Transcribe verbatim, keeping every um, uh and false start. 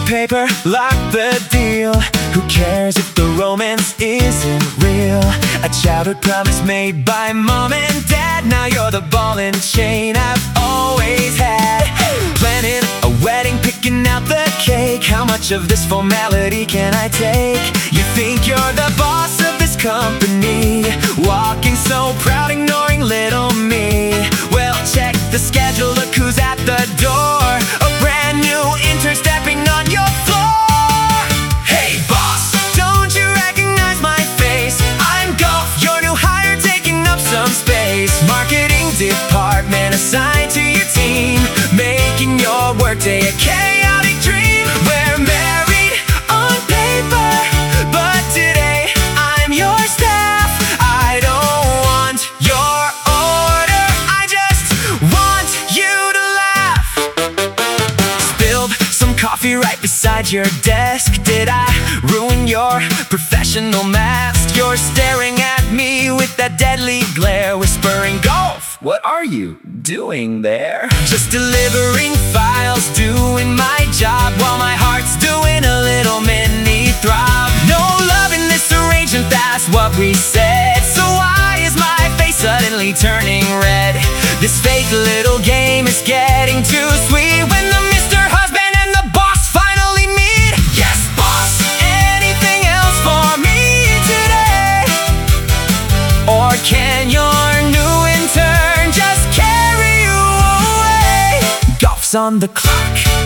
paper, lock the deal. Who cares if the romance isn't real? A childhood promise made by mom and dad. Now you're the ball and chain I've always had. Planning a wedding, picking out the cake. How much of this formality can I take? You think you're the boss of this company, walking so proud, ignoring little me. Well, check the schedule, look who's at the door. A brand new intern stepping on your floor. Hey boss, don't you recognize my face? I'm Golf, your new hire, taking up some space. Marketing department assigned to your team, making your workday a chaotic dream. We're married on paper, but today I'm your staff. I don't want your order, I just want you to laugh. Spilled some coffee right beside your desk. Did I ruin your professional mask? You're staring at me with that deadly glare, whispering, Golf, what are you doing there? Just delivering files, doing my job, while my heart's doing a little mini throb. No love in this arrangement, that's what we said. So why is my face suddenly turning red? This fake little game is getting too sweet. When the Mister Husband and the boss finally meet. Yes, boss, anything else for me today? Or can your new intern just carry you away? Golf's on the clock.